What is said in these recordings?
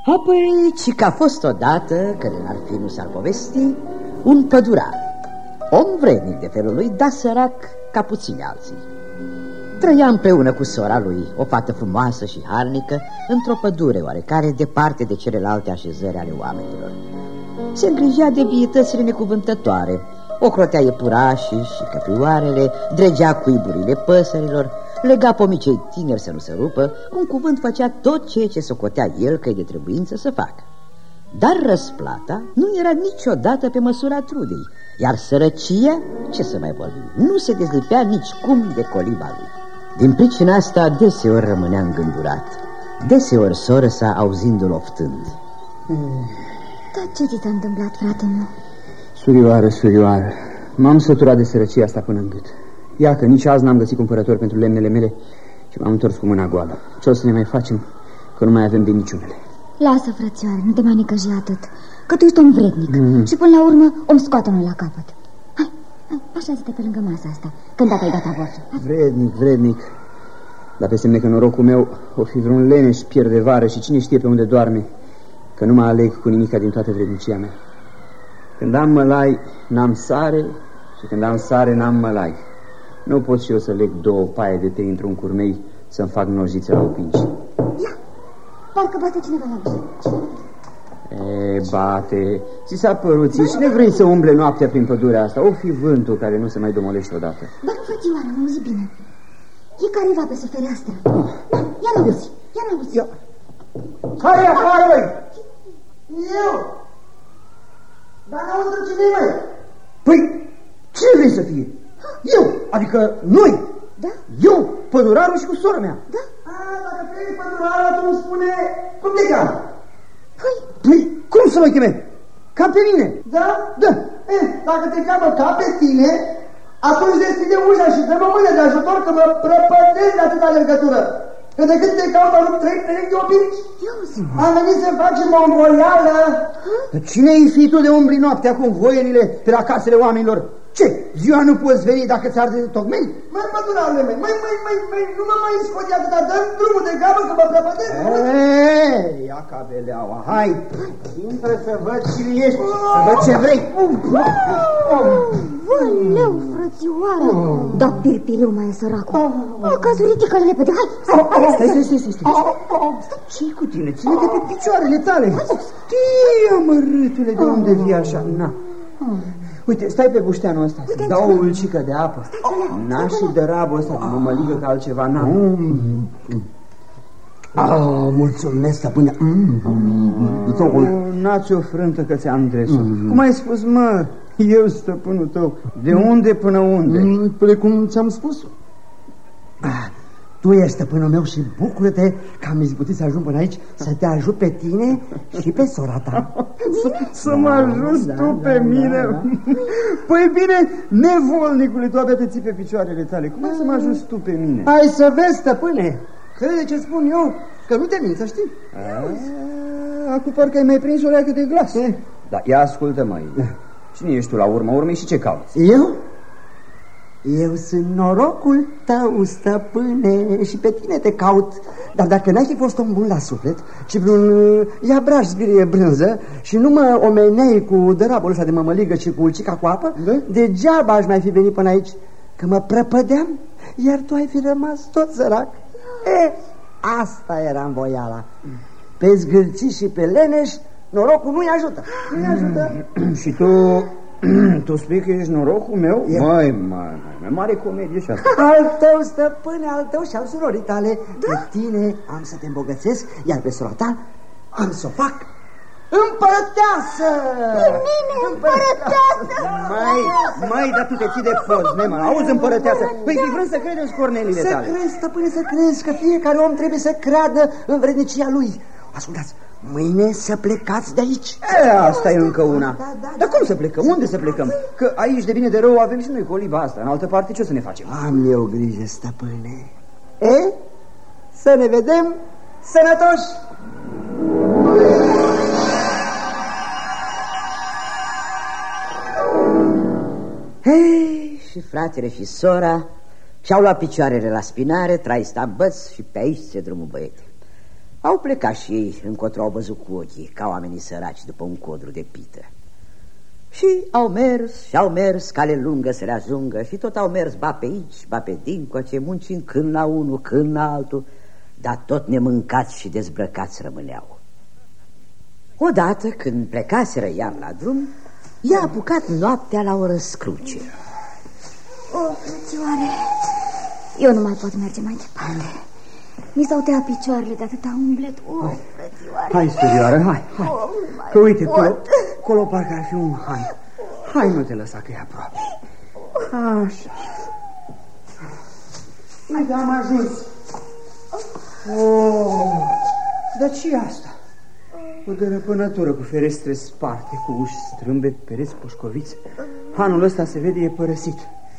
Apoi, ci că a fost odată, că n-ar fi nu s-ar povesti, un pădurar, om vrednic de felul lui, dar sărac ca puțini alții. Trăia împreună cu sora lui, o fată frumoasă și harnică, într-o pădure oarecare, departe de celelalte așezări ale oamenilor. Se îngrijea de vietățile necuvântătoare, ocrotea iepurașii și căprioarele, dregea cuiburile păsărilor, lega pomicei tineri să nu se rupă, cu un cuvânt făcea tot ceea ce socotea el că e de trebuință să facă. Dar răsplata nu era niciodată pe măsura trudei, iar sărăcia, ce să mai vorbim, nu se dezlipea nicicum de coliba lui. Din pricina asta deseori rămânea îngândurat, deseori soră sa auzindu-l oftând. Dar ce ți s-a întâmplat, frate meu? Surioară, m-am săturat de sărăcia asta până în gât. Ia că nici azi n-am găsit cumpărători pentru lemnele mele și m-am întors cu mâna goală. Ce o să ne mai facem, că nu mai avem de niciunele? Lasă, frățioare, nu te mai necăji atât, că tu ești om vrednic și până la urmă om scoate-mă la capăt. Hai, așa-ți-te pe lângă masa asta, când data e gata vor. Vrednic, dar pe semne că norocul meu o fi vreun leneș pierde vară și cine știe pe unde doarme, că nu mă aleg cu nimica din toată vrednicia mea. Când am mălai, n-am sare și când am sare, n-am mălai. Nu pot și eu să leg 2 paie de tei într-un curmei să-mi fac nojițe la opinci. Ia, parcă bate cineva la ușă. Bate. Ți s-a părut ție și ne vrei să umble noaptea prin pădurea asta? O fi vântul care nu se mai domolește odată. Dar nu, frățioară, am auzit bine. E careva pe sub fereastră. Ia n-auzi. Care e afară, băi? Eu. Dar n-auzi cine e, măi? Păi, cine vrei să fie? Eu, adică noi. Da? Eu, pădurarul și cu sora mea. Da? Dacă ești pădurarul, atunci spune cum te cheamă. Păi, cum să mă cheme? Ca pe mine. Da? Da. Dacă te cheamă ca pe tine, atunci deschide ușa și dă-mă mâine de ajutor, că mă prăpădesc de atâta legătură. Că de când te caut am 3 perechi de opinci. Am venit să facem o învoială. Cine-i fi tu de umbri noaptea cu învoierile pe la casele oamenilor? Ce? Ziua nu poți veni dacă ți arde de tocmei? Măi, pădurarule mei, nu mă mai scoti atâta, dă-mi drumul de gabă că mă prăpădesc. Ia ca beleaua, hai, intră să văd cine ești, să văd ce vrei. Văleu, frățioară, da pirpilul mai e săracul. Cazul ridică-l repede, hai. Stai. Ce-i cu tine? Ține-te pe picioarele tale. Stia, mărâtule, de unde vii așa? Na. Uite, stai pe bușteanul ăsta, să dau o ulcică de apă. N-a și de rabul ăsta, de mămăligă ca altceva, n-a. Mulțumesc, stăpâne. N-ați o frântă că ți-am dresul. Cum ai spus, mă, eu stăpânul tău, de unde până unde? Precum ți-am spus. Tu ești stăpânul meu și bucură-te că am izbutit să ajung până aici să te ajut pe tine și pe sora ta. Să mă ajuți tu pe mine? Păi bine, nevolnicule, tu abia te ții pe picioarele tale. Cum ai să mă ajuți tu pe mine? Hai să vezi, stăpâne. Crede ce spun eu, că nu te mint, să știi. Acum parcă ai mai prins o leacă de glas. Da, ia ascultă, măi. Cine ești tu la urma urmei și ce cauți? Eu sunt norocul tău, stăpâne, și pe tine te caut. Dar dacă n-ai fi fost om bun la suflet, ci vreun iabraș zbirie brânză și nu mă omeneai cu dărabul ăsta de mămăligă și cu ulcica cu apă, degeaba aș mai fi venit până aici, că mă prăpădeam, iar tu ai fi rămas tot sărac. Asta era învoiala. Pe zgârții și pe leneș, norocul nu-i ajută. Și tu spui că ești norocul meu? Măi, mare comedie și asta. Al tău, stăpâne, al tău și al surorii tale. Pe tine am să te îmbogățesc, iar pe sora ta am să o fac împărăteasă. Împărăteasă. Mai, dar tu te ții de post, nemă, auzi, împărăteasă. Păi fi vrând să crezi în scornelile tale. Să crezi, stăpâne, să crezi că fiecare om trebuie să creadă în vrednicia lui. Ascultați, mâine să plecați de aici. Asta e încă una. Dar cum să plecăm? Unde să plecăm? Că aici de bine de rău avem și noi coliba asta. În altă parte ce o să ne facem? Am eu grijă, stăpâne. Să ne vedem sănătoși. Și fratele și sora și-au luat picioarele la spinare, trai sta băț și pe aici se drumul băiete. Au plecat și ei încotro au văzut cu ochii, ca oamenii săraci după un codru de pită. Și au mers și au mers, cale lungă să le ajungă, și tot au mers ba pe aici, ba pe dincoace, muncind când la unul, când la altul, dar tot nemâncați și dezbrăcați rămâneau. Odată, când plecaseră iar la drum, i-a apucat noaptea la o răscruce. O, frățioare, eu nu mai pot merge mai departe. Mi s-au tăiat picioarele de atâta umblet. O, frățioare. Hai, surioară, hai. Că uite, colo parcă ar fi un han. Hai, nu te lăsa că e aproape. Așa. Uite, am ajuns. Oh, dar ce-i asta? O dărăpânătură cu ferestre sparte, cu uși strâmbe, pereți poșcoviți. Hanul ăsta se vede, e părăsit.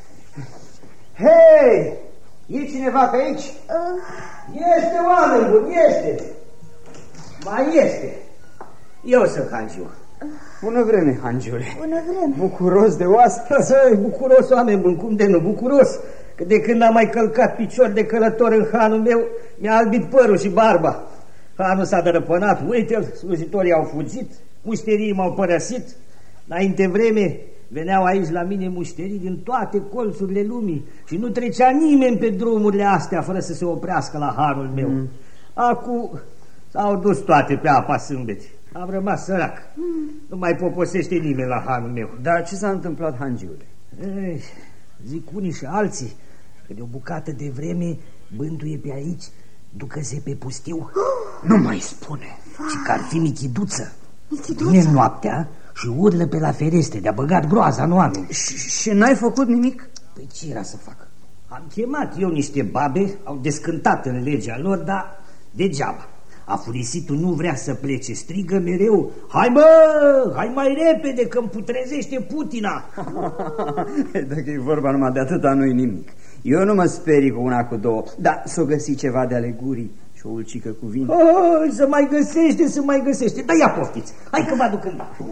Hei! E cineva pe aici? Este, oameni buni, este. Mai este. Eu sunt Hangiu. Bună vreme, Hangiule. Bună vreme. Bucuros de oaspeți. Bucuros, oameni buni, cum de nu bucuros? Că de când am mai călcat picior de călător în hanul meu, mi-a albit părul și barba. Hanul s-a dărăpânat, uite-l, slujitorii au fugit, mușterii m-au părăsit. Înainte vreme veneau aici la mine mușterii din toate colțurile lumii și nu trecea nimeni pe drumurile astea fără să se oprească la hanul meu. Acum s-au dus toate pe apa sâmbete. Am rămas sărac. Nu mai poposește nimeni la hanul meu. Dar ce s-a întâmplat, Hangiule? Zic unii și alții că de o bucată de vreme bântuie pe aici, ducă-se pe pustiu. Nu mai spune, ci că ar fi Michiduță. Vine noaptea și urlă pe la ferestre, de-a băgat groaza în oameni. Și n-ai făcut nimic? Păi ce era să fac? Am chemat eu niște babe, au descântat în legea lor, dar degeaba. Afurisitul nu vrea să plece, strigă mereu: hai mă, hai mai repede că îmi putrezește Putina. Dacă e vorba numai de atâta, nu-i nimic. Eu nu mă sperii cu una, cu două, dar s-o găsi ceva de ale gurii și o ulcică cu vin. Să mai găsește, dar ia poftiți, hai că vă aduc în bar.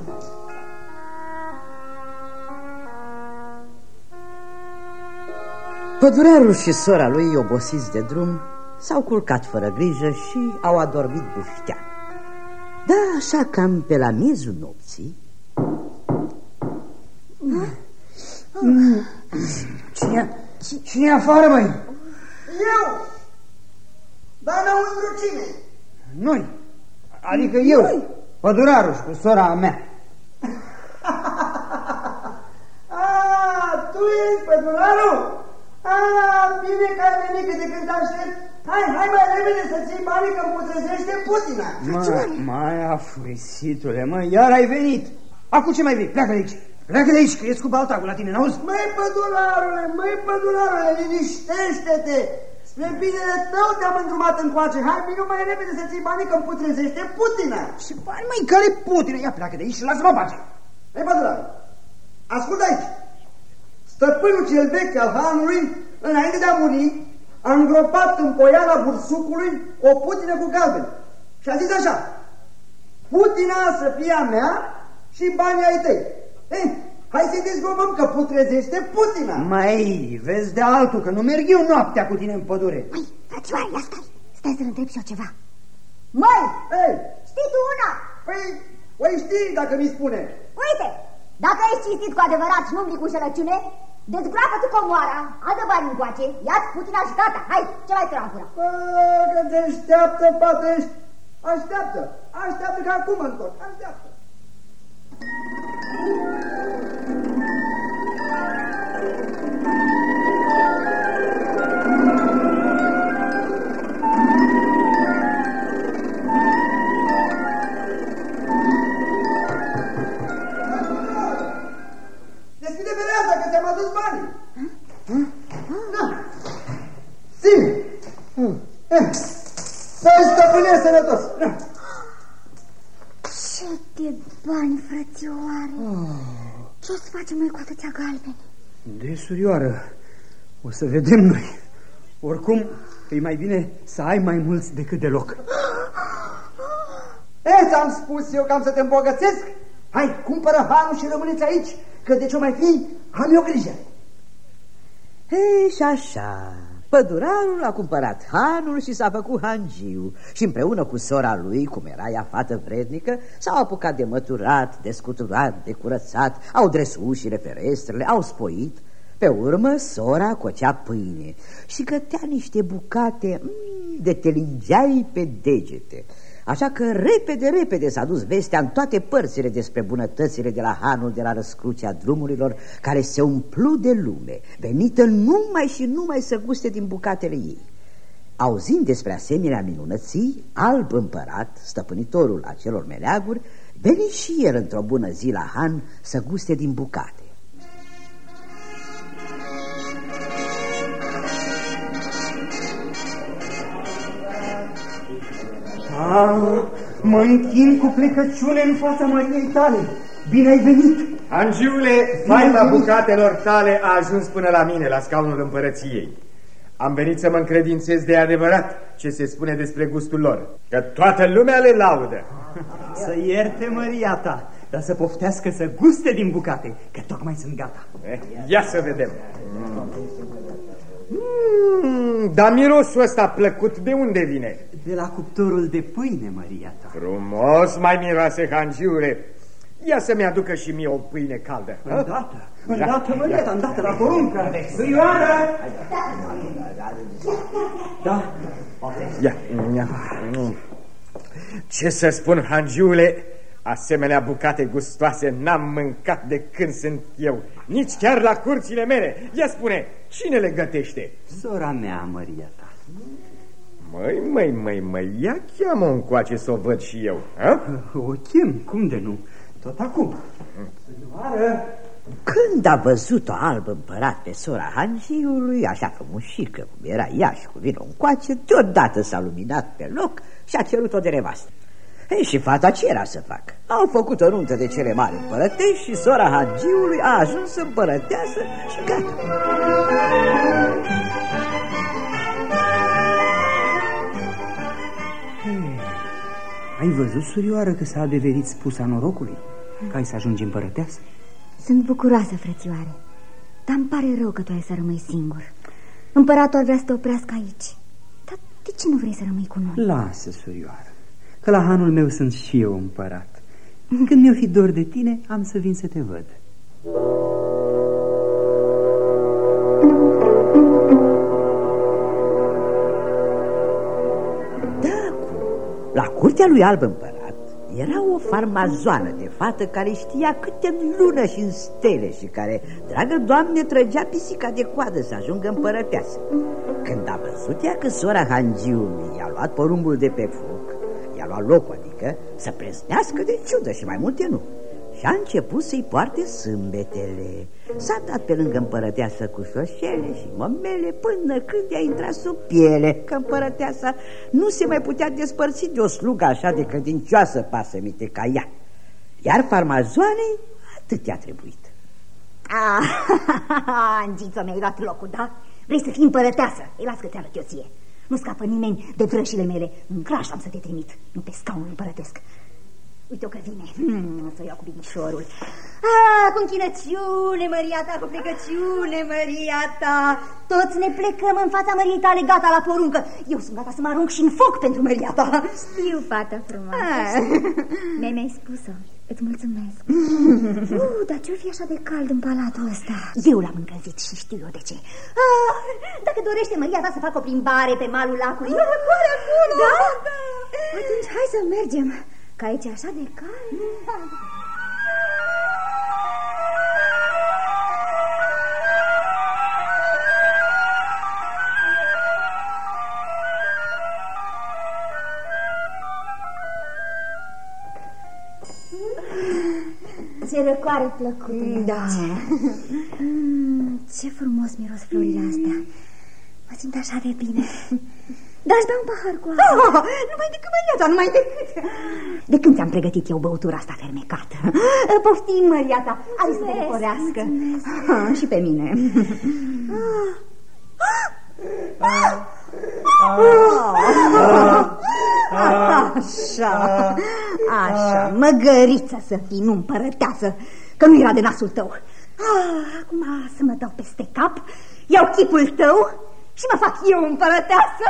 Pădurarul și sora lui, obosiți de drum, s-au culcat fără grijă și au adormit buftea. Da, așa cam pe la miezul nopții. Cine e afară, măi? Eu! Dar înăuntru cine? Noi, adică eu, pădurarul și cu sora mea. Tu ești pădurarul? Bine că ai venit, că de când te aștept. Hai mai repede să ții banii că îmi putrezește Putina. Mai afurisitule, mă, iar ai venit. Acum ce mai vei? Pleacă de aici. Pleacă de aici, că ești cu baltacul la tine, n-auzi? Măi pădurarule, liniștește-te. Spre binele tău te-am îndrumat încoace. Hai, vino mai repede să ții banii că îmi putrezește Putina. Și bani, măi, care Putina? Ia pleacă de aici și lasă-mă pace. Măi pădurare, ascultă aici. Stăpânul cel vechi al hanului, înainte de a muri, a îngropat în poiala bursucului o putină cu galben. Și a zis așa: Putina să fie a mea și banii ai tăi. Hai să-i dezgropăm că putrezește Putina. Mai, vezi de altul, că nu merg eu noaptea cu tine în pădure. Măi, frățioare, ia stai să-l întreb și eu ceva. Măi, știi tu una? Păi știi dacă mi spune. Uite, dacă ești cinstit cu adevărat și nu umbli cu înșelăciune, dezgroapă tu comoara, adă bani încoace, ia-ți Putina și gata. Hai, ce mai trebuie acum? Că te așteaptă, patești. Așteaptă că acum întorc, așteaptă. Deschide bereaza că ți-am adus banii. Da. Ține. Să-i stăpânești sănătos. Ce de bani, frățioare. Ce o să facem noi cu atâția galbeni? De surioară, o să vedem noi. Oricum, e mai bine să ai mai mulți decât deloc. Ți-am spus eu că am să te îmbogățesc. Hai, cumpără banul și rămâneți aici, că de ce mai fi, am eu grijă. Și așa, Pădurarul a cumpărat hanul și s-a făcut hangiu și împreună cu sora lui, cum era ea fată vrednică, s-au apucat de măturat, de scuturat, de curățat, au dres ușile, ferestrele, au spoit. Pe urmă, sora cocea pâine și gătea niște bucate de te lingeai pe degete. Așa că repede s-a dus vestea în toate părțile despre bunătățile de la hanul de la răscrucea drumurilor, care se umplu de lume, venită numai să guste din bucatele ei. Auzind despre asemenea minunății, Alb Împărat, stăpânitorul acelor meleaguri, veni și el într-o bună zi la han să guste din bucate. Mă închin cu plecăciune în fața Măriei tale. Bine ai venit! Angiule, faima bucatelor tale a ajuns până la mine, la scaunul împărăției. Am venit să mă încredințez de adevărat ce se spune despre gustul lor, că toată lumea le laudă. Să ierte Măria ta, dar să poftească să guste din bucate, că tocmai sunt gata. Ia să vedem. Dar mirosul ăsta plăcut de unde vine? De la cuptorul de pâine, Măria ta. Frumos mai miroase, hangiule. Ia să-mi aducă și mie o pâine caldă. Îndată, Măria ta, îndată la poruncă. Surioară! Da. Ia. Ce să spun, hangiule, asemenea bucate gustoase n-am mâncat de când sunt eu, nici chiar la curțile mele. Ia spune, cine le gătește? Sora mea, Măria ta. Măi, ia cheamă încoace să o văd și eu. O chem, cum de nu? Tot acum. Când a văzut-o Alb Împărat pe sora hangiului, așa frumușică cum era ea și cu vinul încoace, deodată s-a luminat pe loc și a cerut-o de nevastă. Ei, și fata ce era să facă? Au făcut o nuntă de cele mari împărătești și sora hangiului a ajuns împărăteasă și gata. Ai văzut, surioară, că s-a adeverit spusa norocului? Că ai să ajungi împărăteasă? Sunt bucuroasă, frățioare, dar îmi pare rău că tu ai să rămâi singur. Împăratul ar vrea să te oprească aici. Dar de ce nu vrei să rămâi cu noi? Lasă, surioară, că la hanul meu sunt și eu împărat. Când mi-o fi dor de tine, am să vin să te văd. La curtea lui Alb Împărat era o farmazoană de fată care știa câte în lună și în stele și care, dragă Doamne, trăgea pisica de coadă să ajungă împărăteasă. Când a văzut ea că sora hangiului i-a luat porumbul de pe foc, i-a luat locul, adică să preznească de ciudă și mai multe nu, și a început să-i poarte sâmbetele. S-a dat pe lângă împărăteasă cu șoșele și mămele până când i-a intrat sub piele, că împărăteasa nu se mai putea despărți de o slugă așa de credincioasă pasămite ca ea. Iar farmazoanei atât i-a trebuit. Angiță, mi-ai luat locul, da? Vrei să fii împărăteasă? Ei, las că ți arăt eu ție. Nu scapă nimeni de vrășile mele. În graș am să te trimit, nu pe scaunul împărătesc. Uite-o că vine. Să o iau cu binișorul. Cu închinăciune, Măria ta, cu plecăciune, Măria ta. Toți ne plecăm în fața Măriei tale, gata la poruncă. Eu sunt gata să mă arunc și în foc pentru Măria ta. Știu, fată frumoasă. Mi-ai spus-o. Îți mulțumesc. Dar ce-o fi așa de cald în palatul ăsta? Eu l-am încălzit și știu eu de ce. Dacă dorește Măria ta să facă o plimbare pe malul lacului. Da? Atunci hai să mergem. Că aici e așa de cald. Ce răcoare plăcută. Da. Ce frumos miros florile astea. Mă simt așa de bine. Dar-ți dau un pahar cu apă. Numai decât, Măria ta, numai decât. De când ți-am pregătit eu băutura asta fermecată? Poftim, Măria ta, are să te recorească. Și pe mine. Așa, măgăriță să fii, nu împărăteasă, că nu era de nasul tău. Acum să mă dau peste cap, iau chipul tău și mă fac eu împărăteasă.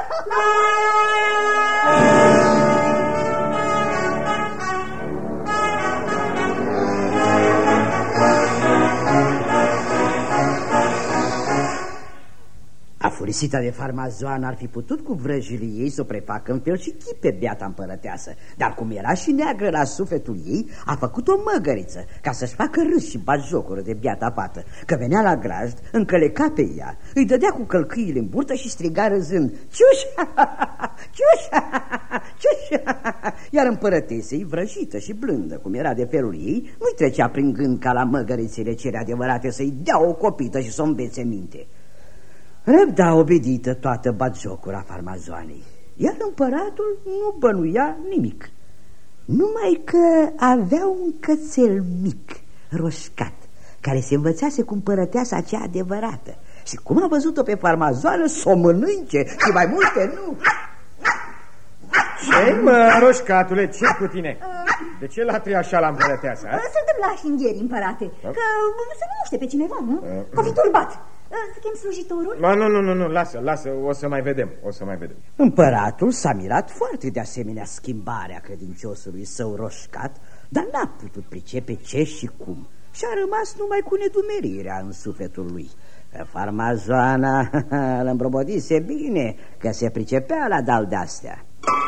Afurisita de farmazoană ar fi putut cu vrăjile ei să o prefacă în fel și chip pe beata împărăteasă, dar cum era și neagră la sufletul ei, a făcut o măgăriță ca să-și facă râs și batjocură de beata fată, că venea la grajd, încăleca pe ea, îi dădea cu călcâiile în burtă și striga râzând: ciuș, ciuș, ciuș. Iar împărătesei, vrăjită și blândă cum era de felul ei, nu-i trecea prin gând ca la măgărițele cele adevărate să-i dea o copită și să o învețe minte. Răbda obedită toată batjocura farmazoanei, iar împăratul nu bănuia nimic, numai că avea un cățel mic, roșcat, care se învățase cu împărăteasa aceea adevărată și cum a văzut-o pe farmazoană, s-o mănânce și mai multe nu. Ce-i, mă, roșcatule, ce cu tine? De ce latri așa la împărăteasa? Suntem la șingheri, împărate, că se numește pe cineva, nu? Că fi turbat. Să chem slujitorul? Nu, lasă, o să mai vedem, Împăratul s-a mirat foarte de asemenea schimbarea credinciosului său roșcat, dar n-a putut pricepe ce și cum și a rămas numai cu nedumerirea în sufletul lui. Farmazoana îl îmbrobodise bine că se pricepea la dal de-astea.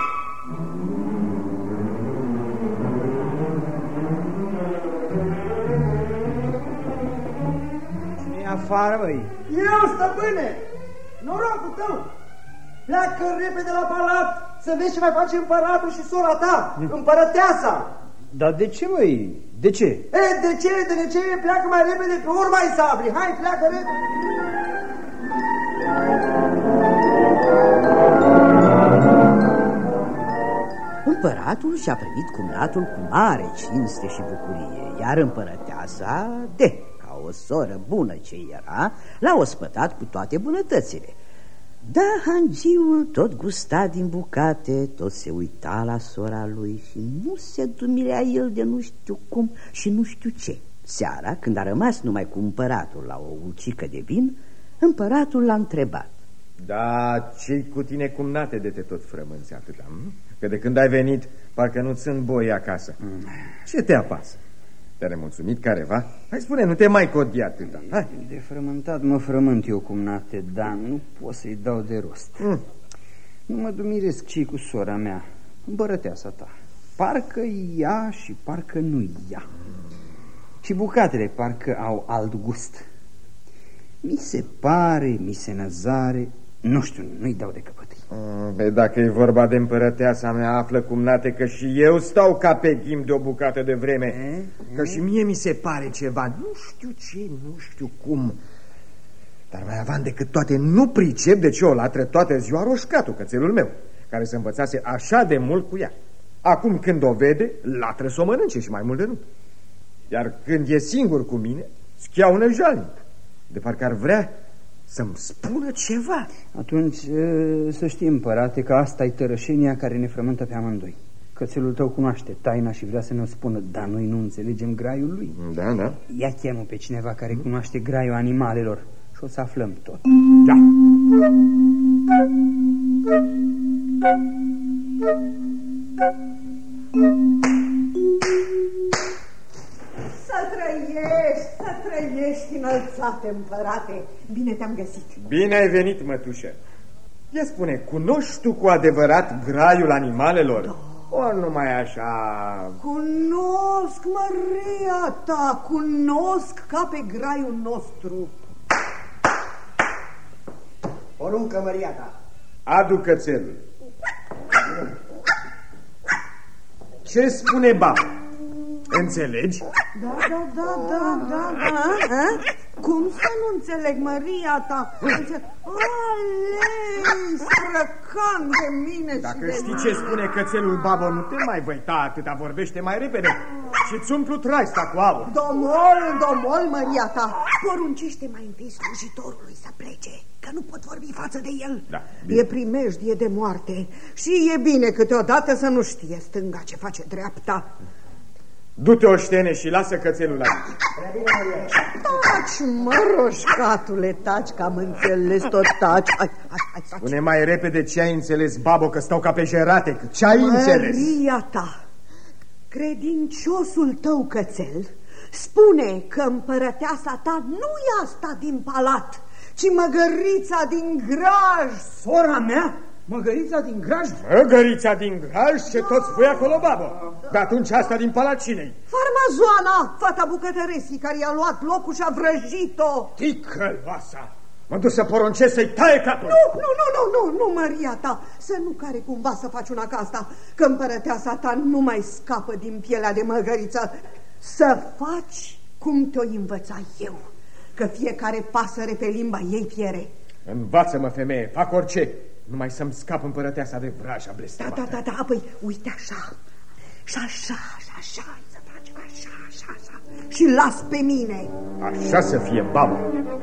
Afară, băi. Eu, stăpâne, norocul tău. Pleacă repede la palat să vezi ce mai face împăratul și sora ta, împărăteasa. Dar de ce, băi? De ce? De ce? Pleacă mai repede pe urma-i sabri. Hai, pleacă repede. Împăratul și-a primit cumnatul cu mare cinste și bucurie, iar împărăteasa, ca o soră bună ce era, l-a ospătat cu toate bunătățile. Dar hangiul tot gusta din bucate, tot se uita la sora lui și nu se dumirea el de nu știu cum și nu știu ce. Seara, când a rămas numai cu împăratul la o ulcică de vin, împăratul l-a întrebat: Da, ce-i cu tine, cumnate, de te tot frămânți atâta? Că de când ai venit, parcă nu sunt boi acasă. Ce te apasă? Te-a nemulțumit careva? Hai, spune, nu te mai codi atâta. Hai. De frământat mă frământ eu, cumnate, dar nu pot să-i dau de rost. Nu mă dumiresc ce cu sora mea, împărăteasa ta. Parcă ea și parcă nu ea. Și bucatele parcă au alt gust. Mi se pare, mi se năzare, nu știu, nu-i dau de căpătâi. Dacă e vorba de împărăteasa mea, află, cumnate, că și eu stau ca pe ghim de o bucată de vreme. Că și mie mi se pare ceva, nu știu ce, nu știu cum. Dar mai avant decât toate, nu pricep de ce o latră toată ziua roșcatul, cățelul meu, care se învățase așa de mult cu ea. Acum când o vede, latră să o mănânce și mai mult de nu. Iar când e singur cu mine, schiaună jalnic, de parcă ar vrea să-mi spună ceva. Atunci să știi, împărate, că asta e tărășenia care ne frământă pe amândoi. Cățelul tău cunoaște taina și vrea să ne-o spună, dar noi nu înțelegem graiul lui. Da. Ia chemă pe cineva care cunoaște graiul animalelor și o să aflăm tot. Da. Să trăiești înălțate, împărate. Bine te-am găsit. Bine ai venit, mătușă. Ia spune, cunoști tu cu adevărat graiul animalelor? Da. Ori numai așa? Cunosc, măria ta, cunosc ca pe graiul nostru. Poruncă, măria ta. Adu cățelul. Ce spune baba? Înțelegi? Da. Cum să nu înțeleg, măria ta? Alei, sărăcan de mine. Dacă știi ce spune cățelul, babă, nu te mai văita atâta, vorbește mai repede și-ți umplu traista cu aur. Domol, măria ta, poruncește mai întâi slujitorului să plece, că nu pot vorbi față de el. Da, e primejdie de moarte și e bine câteodată să nu știe stânga ce face dreapta. Du-te, oștene, și lasă cățelul aici. Taci, mă, roșcatule, taci, că am înțeles tot, taci. Hai. Spune mai repede ce ai înțeles, babo, că stau ca pe jerate. Ce ai înțeles? Măria ta, credinciosul tău cățel spune că împărăteasa ta nu e asta din palat, ci măgărița din graj. Sora mea? Măgărița din graj? Măgărița din graj? Ce tot spui acolo, babă? Dar atunci asta din palat cine-i? Farmazoana, fata bucătăresii, care i-a luat locul și a vrăjit-o. Ticăloasa! Mă duc să poruncesc să-i taie capul. Nu, Maria ta, să nu care cumva să faci una ca asta, că împărăteasa ta nu mai scapă din pielea de măgăriță. Să faci cum te-o învăța eu, că fiecare pasăre pe limba ei piere. Învață-mă, femeie, fac orice, numai să-mi scap împărăteasa de vraja blestemată. Da, apoi uite așa, și așa, să faci așa. Și las pe mine. Așa să fie, babă.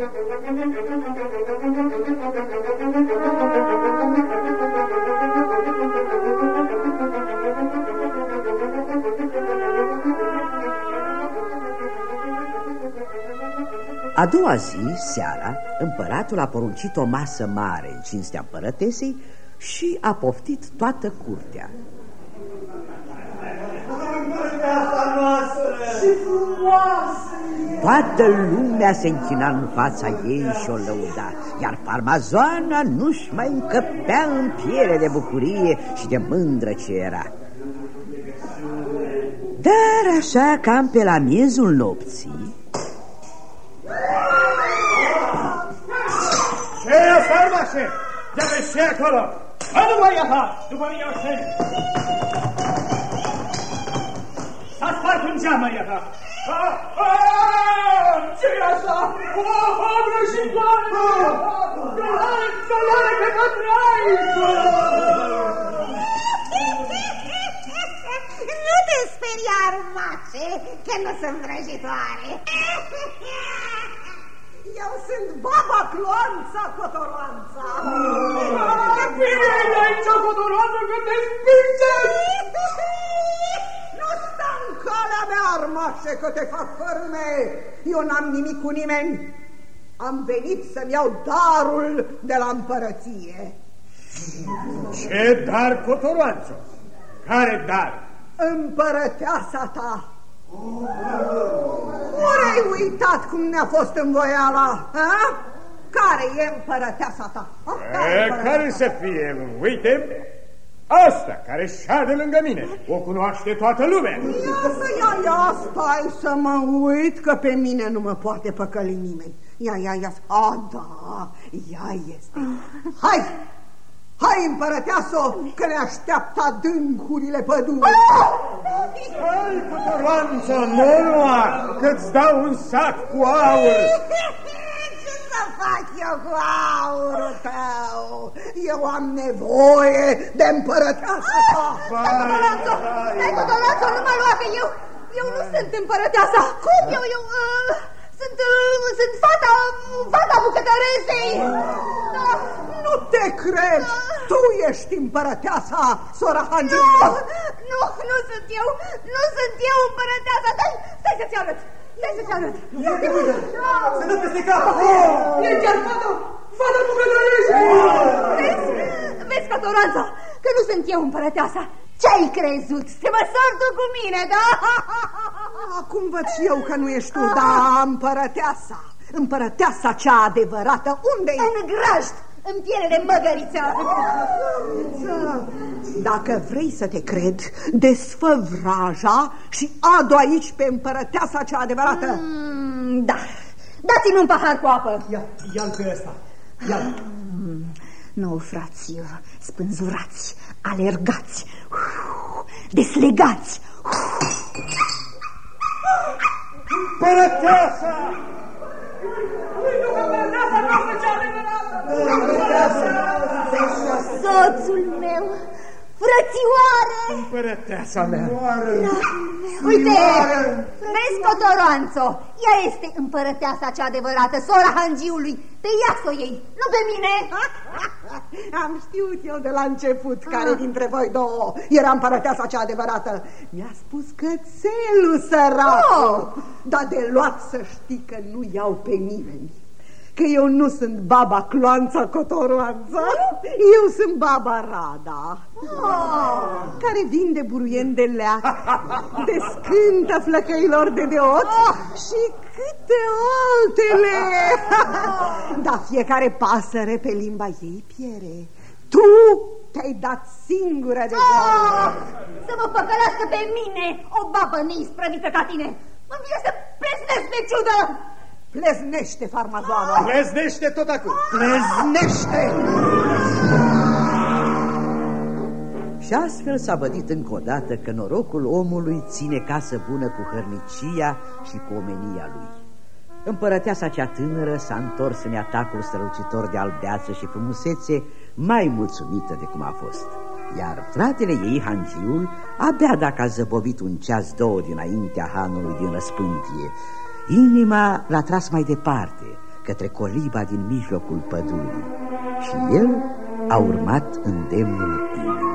A doua zi, seara, împăratul a poruncit o masă mare în cinstea împărătesei și a poftit toată curtea. Toată lumea se închina în fața ei și o lăuda, iar farmazoana nu-și mai încăpea în piele de bucurie și de mândră ce era. Dar așa, cam pe la miezul nopții... Ce e, farmașe? Ia vezi ce acolo? Adu Maria ta, după mine oșteni! S-a spart un geam, Maria ta! Ce-i așa? O vrăjitoare! Dă-le pe cătrai! Nu te speria, armace, că nu sunt vrăjitoare. Eu sunt baba Cloanța Cotoroanța. Bine, aici o Cotoroanță că te spinge! Nu sta în calea mea, armașe, că te fac fărâme. Eu n-am nimic cu nimeni. Am venit să-mi iau darul de la împărăție. Ce dar, Cotoroanță? Care dar? Împărăteasa ta. Ori ai uitat cum ne-a fost învoiala? Care e împărăteasa ta? Care să fie? Uite, asta care șade lângă mine. O cunoaște toată lumea. Ia, stai să mă uit, că pe mine nu mă poate păcăli nimeni. Ia, da, ea este. Hai, împărăteasă, că ne așteaptă adâncurile pădurii. Hai, Cotoroanță, nu lua, că-ți dau un sac cu aur. Ce să fac eu cu aurul tău? Eu am nevoie de împărăteasă ta. Stai, Cotoroanță, nu mă lua, că eu nu sunt împărăteasa. Cum? Eu sunt fata bucătăresei. Nu te cred! Tu ești împărăteasa, sora Hangiu! Nu sunt eu! Nu sunt eu împărăteasa! Stai să-ți arăt! Se dă peste cap! E chiar fata bucătăresei! Vezi, Cotoroanța, că nu sunt eu împărăteasa! Ce-ai crezut? Te măsori tu cu mine, da? Acum văd și eu că nu ești tu, da, împărăteasa cea adevărată, unde e? În grajd, în piele de măgăriță. Dacă vrei să te cred, desfă vraja și adu aici pe împărăteasa cea adevărată. Da, dați-mi un pahar cu apă. Ia-l pe ăsta, ia-l. Nu, frații, spânzurați, alergați, deslegați. Împărăteasa! Soțul meu, Frățioare! Împărăteasa mea! Uite, vezi, Cotoroanțo, ea este împărăteasa cea adevărată, sora hangiului. Pe ea s-o iei, nu pe mine. Am știut eu de la început care dintre voi două era împărăteasa cea adevărată. Mi-a spus cățelul săracul. Dar de luat să știi că nu iau pe nimeni. Că eu nu sunt baba Cloanța Cotoroanța, eu sunt baba Rada, care vinde buruien de leac, de scântă flăcăilor de deot și câte altele. Dar fiecare pasăre pe limba ei piere. Tu te-ai dat singură de gol. Să mă păcălească pe mine o babă neisprăvită ca tine. Îmi vine să plesnesc de ciudă. Pleznește, farmazoană! Pleznește tot acum! Pleznește! Și astfel s-a bădit încă o dată că norocul omului ține casă bună cu hărnicia și cu omenia lui. Împărăteasa cea tânără s-a întors în atacul strălucitor de albeață și frumusețe, mai mulțumită de cum a fost. Iar fratele ei, hangiul, abia dacă a zăbovit un ceas-două dinaintea hanului din răspântie, inima l-a tras mai departe, către coliba din mijlocul pădurii, și el a urmat îndemnul inimii.